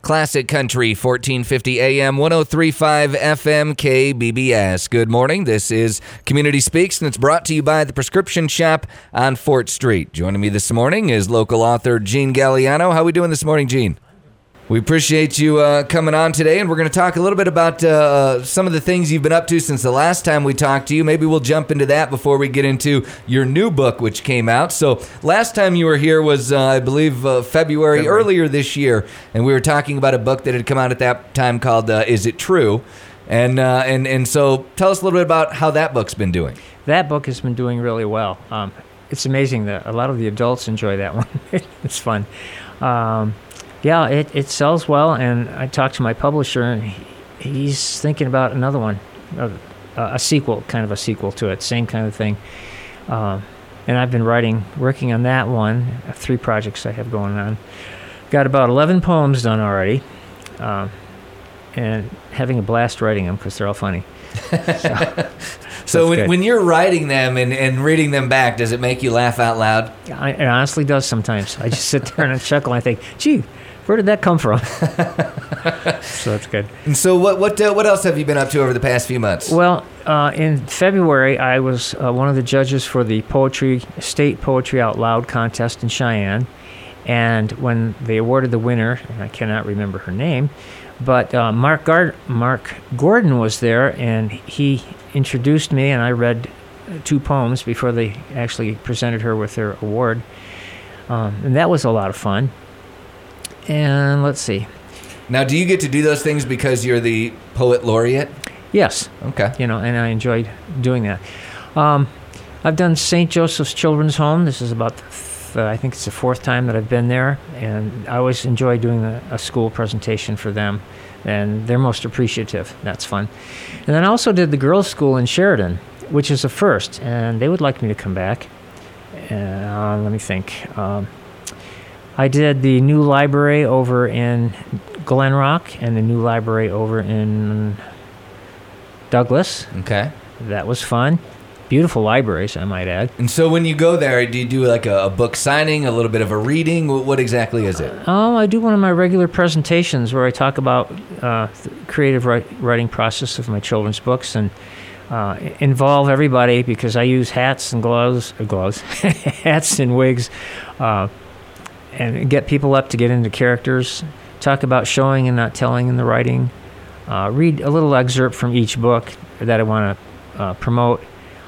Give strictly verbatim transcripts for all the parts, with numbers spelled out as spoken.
Classic Country, fourteen fifty A M, one oh three point five F M, K B B S. Good morning. This is Community Speaks, and it's brought to you by the Prescription Shop on Fort Street. Joining me this morning is local author Gene Galliano. How are we doing this morning, Gene? We appreciate you uh, coming on today, and we're going to talk a little bit about uh, some of the things you've been up to since the last time we talked to you. Maybe we'll jump into that before we get into your new book, which came out. So last time you were here was, uh, I believe, uh, February, February, earlier this year, and we were talking about a book that had come out at that time called uh, Is It True? And, uh, and, and so tell us a little bit about how that book's been doing. That book has been doing really well. Um, it's amazing that a lot of the adults enjoy that one. It's fun. Um, Yeah, it, it sells well, and I talked to my publisher, and he, he's thinking about another one, a, a sequel, kind of a sequel to it, same kind of thing. Uh, and I've been writing, working on that one, three projects I have going on. Got about eleven poems done already, uh, and having a blast writing them because they're all funny. So, so when, when you're writing them and, and reading them back, does it make you laugh out loud? I, it honestly does sometimes. I just sit there and I chuckle and I think, gee, where did that come from? So that's good. And so what what uh, what else have you been up to over the past few months? Well, uh, in February, I was uh, one of the judges for the Poetry State Poetry Out Loud contest in Cheyenne. And when they awarded the winner, and I cannot remember her name, but uh, Mark, Gard- Mark Gordon was there, and he introduced me, and I read two poems before they actually presented her with their award. Um, and that was a lot of fun. And let's see. Now, do you get to do those things because you're the poet laureate? Yes. Okay. You know, and I enjoyed doing that. Um, I've done Saint Joseph's Children's Home. This is about, the th- I think it's the fourth time that I've been there, and I always enjoy doing a, a school presentation for them, and they're most appreciative. That's fun. And then I also did the girls' school in Sheridan, which is a first, and they would like me to come back. Uh, let me think. Um, I did the new library over in Glen Rock and the new library over in Douglas. Okay. That was fun. Beautiful libraries, I might add. And so when you go there, do you do like a, a book signing, a little bit of a reading? What exactly is it? Oh, I do one of my regular presentations where I talk about uh, the creative write, writing process of my children's books and uh, involve everybody because I use hats and gloves, uh, gloves, hats and wigs, uh, and get people up to get into characters, talk about showing and not telling in the writing, uh, read a little excerpt from each book that I want to uh, promote,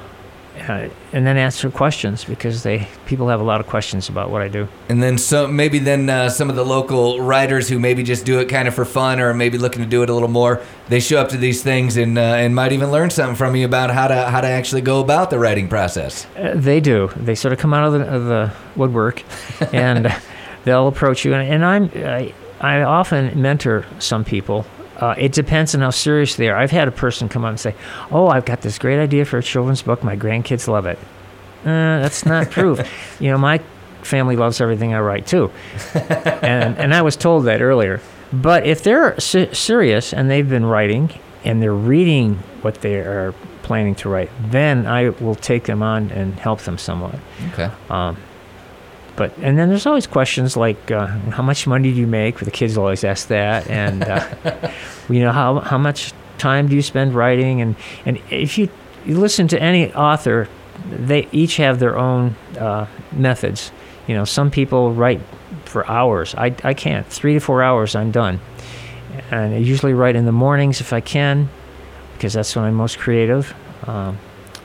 uh, and then answer questions because they people have a lot of questions about what I do. And then so maybe then uh, some of the local writers who maybe just do it kind of for fun or maybe looking to do it a little more, they show up to these things and uh, and might even learn something from you about how to how to actually go about the writing process. Uh, they do. They sort of come out of the, of the woodwork and they'll approach you, and, and I'm I, I often mentor some people. Uh, it depends on how serious they are. I've had a person come up and say, "Oh, I've got this great idea for a children's book. My grandkids love it." Uh, that's not proof. You know, my family loves everything I write too, and and I was told that earlier. But if they're se- serious and they've been writing and they're reading what they are planning to write, then I will take them on and help them somewhat. Okay. Um, But and then there's always questions like uh, how much money do you make? The kids always ask that, and uh, you know how how much time do you spend writing? And, and if you, you listen to any author, they each have their own uh, methods. You know, some people write for hours. I I can't. Three to four hours, I'm done. And I usually write in the mornings if I can, because that's when I'm most creative. Um,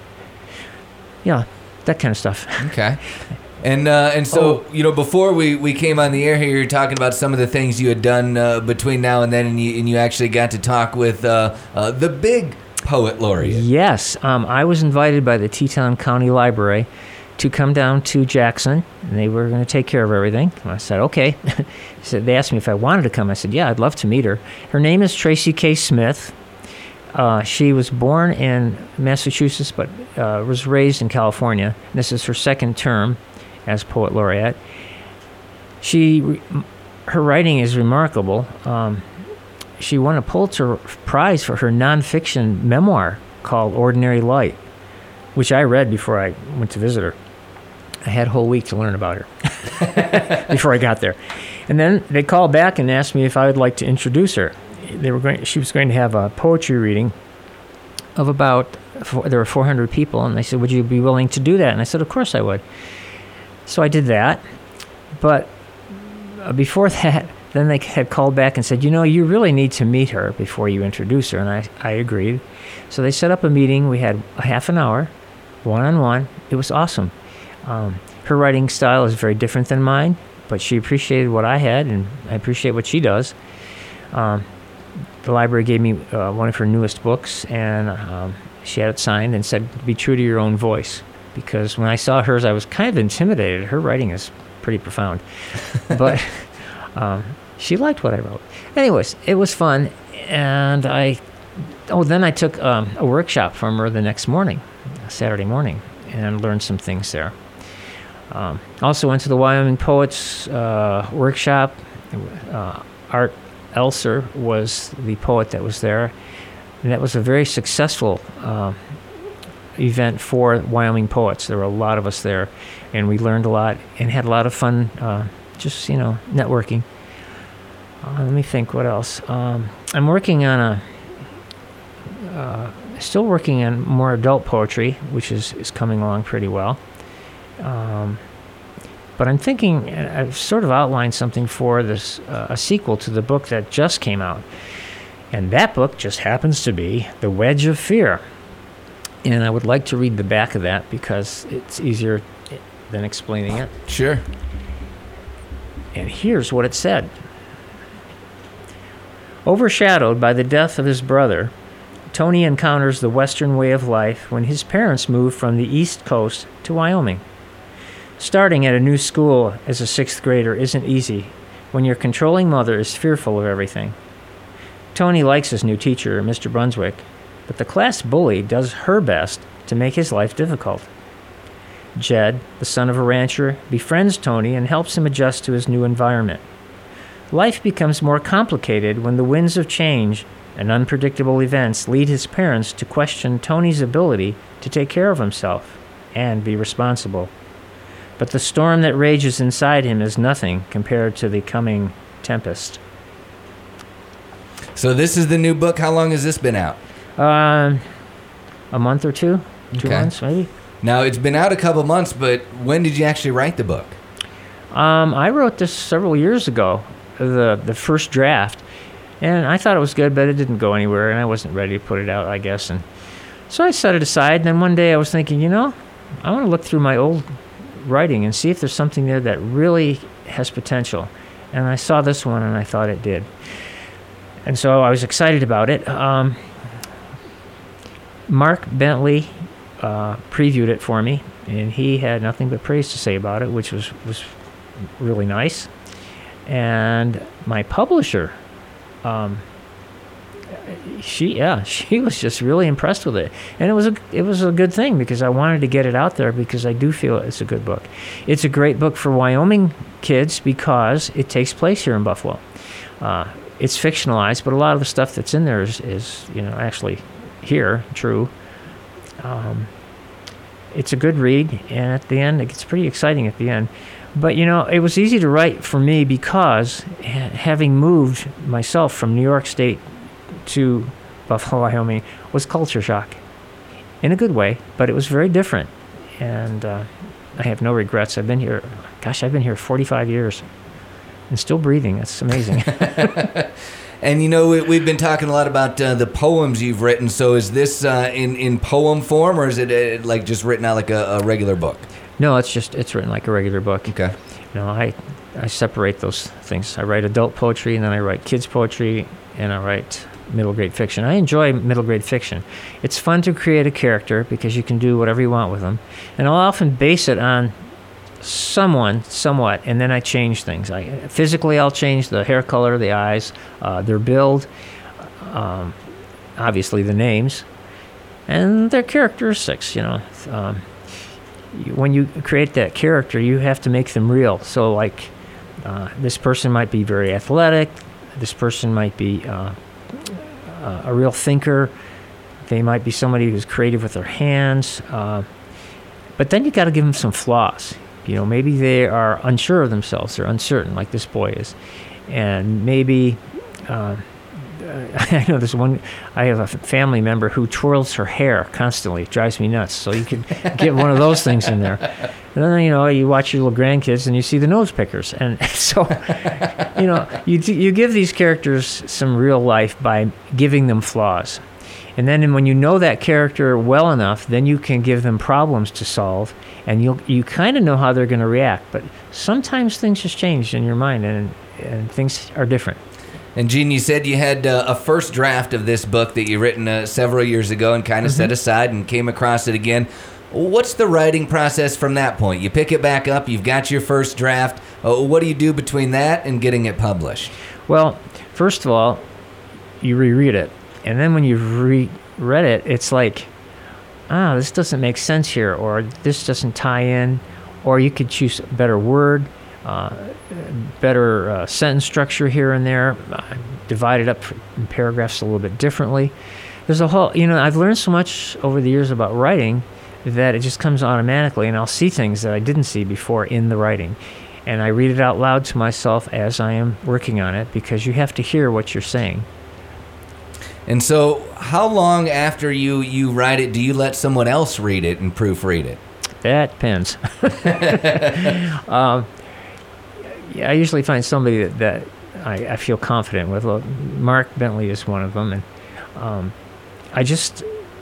yeah, that kind of stuff. Okay. And uh, and so, oh. you know, before we, we came on the air here, you were talking about some of the things you had done uh, between now and then, and you and you actually got to talk with uh, uh, the big poet laureate. Yes. Um, I was invited by the Teton County Library to come down to Jackson, and they were going to take care of everything. And I said, okay. So they asked me if I wanted to come. I said, yeah, I'd love to meet her. Her name is Tracy K. Smith. Uh, she was born in Massachusetts, but uh, was raised in California. This is her second term as poet laureate. She, her writing is remarkable. Um, she won a Pulitzer Prize for her nonfiction memoir called Ordinary Light, which I read before I went to visit her. I had a whole week to learn about her before I got there. And then they called back and asked me if I would like to introduce her. They were going. She was going to have a poetry reading of about. Four, there were four hundred people, and they said, "Would you be willing to do that?" And I said, "Of course I would." So I did that. But uh, before that, then they had called back and said, "You know, you really need to meet her before you introduce her." And I, I agreed. So they set up a meeting. We had a half an hour, one on one. It was awesome. Um, her writing style is very different than mine, but she appreciated what I had, and I appreciate what she does. Um, the library gave me uh, one of her newest books, and um, she had it signed and said, "Be true to your own voice." Because when I saw hers, I was kind of intimidated. Her writing is pretty profound. But um, she liked what I wrote. Anyways, it was fun. And I, oh, then I took um, a workshop from her the next morning, Saturday morning, and learned some things there. Um, also went to the Wyoming Poets uh, workshop. Uh, Art Elser was the poet that was there. And that was a very successful uh, event for Wyoming poets. There were a lot of us there, and we learned a lot and had a lot of fun, uh, just, you know, networking. Uh, let me think, what else? Um, I'm working on a, uh, still working on more adult poetry, which is, is coming along pretty well. Um, but I'm thinking, I've sort of outlined something for this, uh, a sequel to the book that just came out. And that book just happens to be The Wedge of Fear. And I would like to read the back of that because it's easier than explaining it. Sure. And here's what it said. Overshadowed by the death of his brother, Tony encounters the Western way of life when his parents move from the East Coast to Wyoming. Starting at a new school as a sixth grader isn't easy when your controlling mother is fearful of everything. Tony likes his new teacher, Mister Brunswick, but the class bully does her best to make his life difficult. Jed, the son of a rancher, befriends Tony and helps him adjust to his new environment. Life becomes more complicated when the winds of change and unpredictable events lead his parents to question Tony's ability to take care of himself and be responsible. But the storm that rages inside him is nothing compared to the coming tempest. So this is the new book. How long has this been out? Uh, a month or two? Two Okay. months, maybe? Now, it's been out a couple months, but when did you actually write the book? Um, I wrote this several years ago, the the first draft, and I thought it was good, but it didn't go anywhere, and I wasn't ready to put it out, I guess. And so I set it aside, and then one day I was thinking, you know, I want to look through my old writing and see if there's something there that really has potential. And I saw this one, and I thought it did. And so I was excited about it. Um, Mark Bentley uh, previewed it for me, and he had nothing but praise to say about it, which was, was really nice. And my publisher, um, she yeah, she was just really impressed with it, and it was a it was a good thing because I wanted to get it out there because I do feel it's a good book. It's a great book for Wyoming kids because it takes place here in Buffalo. Uh, it's fictionalized, but a lot of the stuff that's in there is, is you know actually here, true. Um, it's a good read, and at the end, it gets pretty exciting at the end. But, you know, it was easy to write for me because ha- having moved myself from New York State to Buffalo, Wyoming, was culture shock in a good way, but it was very different. And uh, I have no regrets. I've been here, gosh, I've been here forty-five years and still breathing. That's amazing. And, you know, we, we've been talking a lot about uh, the poems you've written. So is this uh, in, in poem form, or is it uh, like just written out like a, a regular book? No, it's just, it's written like a regular book. Okay. You know, I, I separate those things. I write adult poetry, and then I write kids poetry, and I write middle grade fiction. I enjoy middle grade fiction. It's fun to create a character because you can do whatever you want with them. And I'll often base it on someone, somewhat, and then I change things. I physically, I'll change the hair color, the eyes, uh, their build, um, obviously the names, and their characteristics, you know. Um, when you create that character, you have to make them real. So, like, uh, this person might be very athletic. This person might be uh, uh, a real thinker. They might be somebody who's creative with their hands. Uh, but then you got to give them some flaws. You know, maybe they are unsure of themselves. They're uncertain, like this boy is. And maybe, uh, I know there's one, I have a family member who twirls her hair constantly. It drives me nuts. So you could get one of those things in there. And then, you know, you watch your little grandkids and you see the nose pickers. And so, you know, you you give these characters some real life by giving them flaws. And then when you know that character well enough, then you can give them problems to solve, and you you kind of know how they're going to react. But sometimes things just change in your mind, and and things are different. And Gene, you said you had uh, a first draft of this book that you written uh, several years ago and kind of mm-hmm. set aside and came across it again. What's the writing process from that point? You pick it back up, you've got your first draft. Uh, what do you do between that and getting it published? Well, first of all, you reread it. And then when you've reread it, it's like, ah, this doesn't make sense here, or this doesn't tie in, or you could choose a better word, uh, better uh, sentence structure here and there, uh, divide it up in paragraphs a little bit differently. There's a whole, you know, I've learned so much over the years about writing that it just comes automatically, and I'll see things that I didn't see before in the writing. And I read it out loud to myself as I am working on it, because you have to hear what you're saying. And so how long after you, you write it do you let someone else read it and proofread it? That depends. um, yeah, I usually find somebody that, that I, I feel confident with. Well, Mark Bentley is one of them. And um, I just,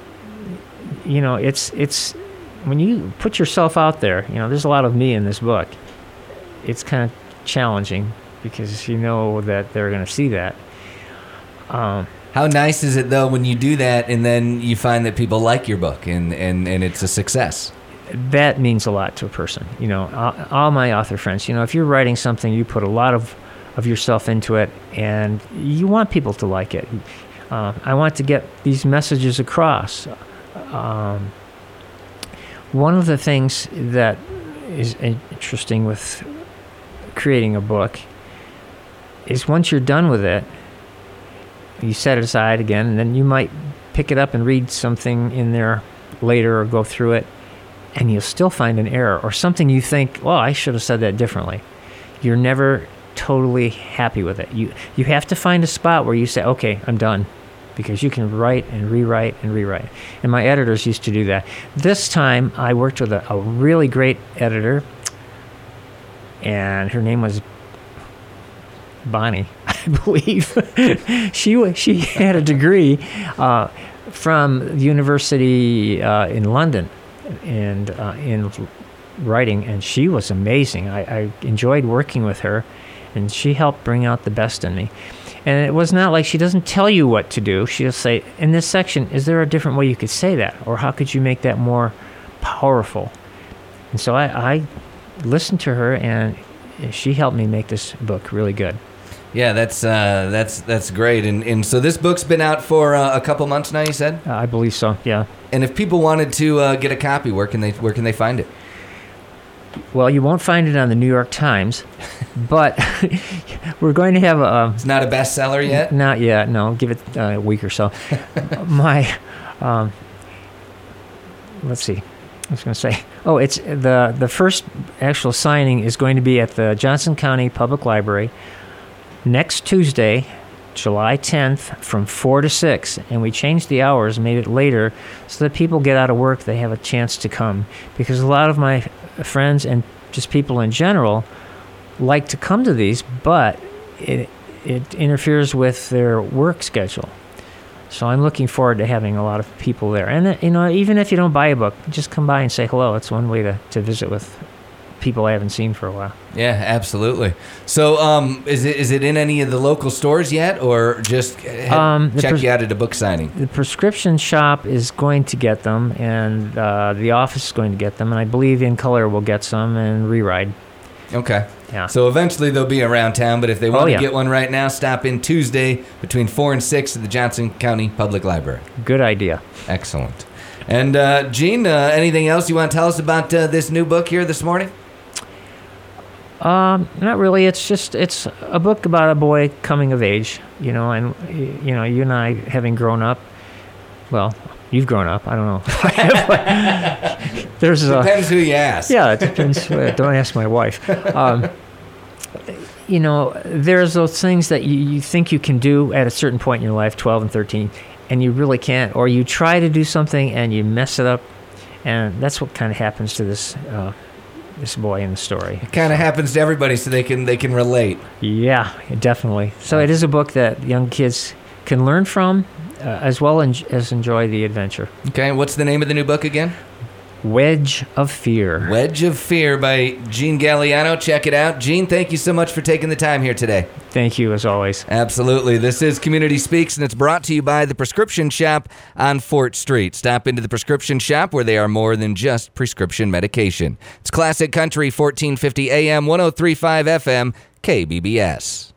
you know, it's it's when you put yourself out there, you know, there's a lot of me in this book. It's kind of challenging because you know that they're going to see that. Um, How nice is it, though, when you do that and then you find that people like your book and, and, and it's a success? That means a lot to a person. You know, all, all my author friends, you know, if you're writing something, you put a lot of, of yourself into it, and you want people to like it. Uh, I want to get these messages across. Um, one of the things that is interesting with creating a book is once you're done with it, you set it aside again, and then you might pick it up and read something in there later or go through it, and you'll still find an error or something you think, well, I should have said that differently. You're never totally happy with it. You you have to find a spot where you say, okay, I'm done, because you can write and rewrite and rewrite. And my editors used to do that. This time, I worked with a, a really great editor, and her name was Bonnie, I believe. she she had a degree uh, from the university uh, in London and uh, in writing, and she was amazing. I, I enjoyed working with her, and she helped bring out the best in me. And it was not like she doesn't tell you what to do. She'll say, in this section, is there a different way you could say that? Or how could you make that more powerful? And so I, I listened to her, and she helped me make this book really good. Yeah, that's uh, that's that's great. And and so this book's been out for uh, a couple months now, you said? Uh, I believe so, yeah. And if people wanted to uh, get a copy, where can they where can they find it? Well, you won't find it on the New York Times, but we're going to have a... It's not a bestseller yet? Not yet, no. Give it uh, a week or so. My, um, let's see. I was going to say, oh, it's the the first actual signing is going to be at the Johnson County Public Library next Tuesday, July tenth, from four to six, and we changed the hours, made it later, so that people get out of work, they have a chance to come. Because a lot of my friends and just people in general like to come to these, but it it interferes with their work schedule. So I'm looking forward to having a lot of people there. And, you know, even if you don't buy a book, just come by and say hello. It's one way to, to visit with people I haven't seen for a while. Yeah, absolutely. So um, is it is it in any of the local stores yet, or just head, um, check pres- you out at a book signing? The prescription shop is going to get them, and uh, the office is going to get them, and I believe In Color will get some, and Rewrite. Okay. Yeah. So eventually they'll be around town, but if they want oh, yeah. to get one right now, stop in Tuesday between four and six at the Johnson County Public Library. Good idea. Excellent. And uh, Gene, uh, anything else you want to tell us about uh, this new book here this morning? Um, not really. It's just it's a book about a boy coming of age, you know, and you know, you and I having grown up. Well, you've grown up. I don't know. there's a, Depends who you ask. yeah, it depends. uh, Don't ask my wife. Um, you know, there's those things that you, you think you can do at a certain point in your life, twelve and thirteen, and you really can't. Or you try to do something and you mess it up. And that's what kind of happens to this uh, this boy in the story. It kind of happens to everybody, so they can they can relate. Yeah, definitely. So it is a book that young kids can learn from, uh, as well en- as enjoy the adventure. Okay, what's the name of the new book again? Wedge of Fear. Wedge of Fear by Gene Galliano. Check it out. Gene, thank you so much for taking the time here today. Thank you, as always. Absolutely. This is Community Speaks, and it's brought to you by the Prescription Shop on Fort Street. Stop into the Prescription Shop, where they are more than just prescription medication. It's Classic Country, fourteen fifty A M, ten thirty-five F M, K B B S.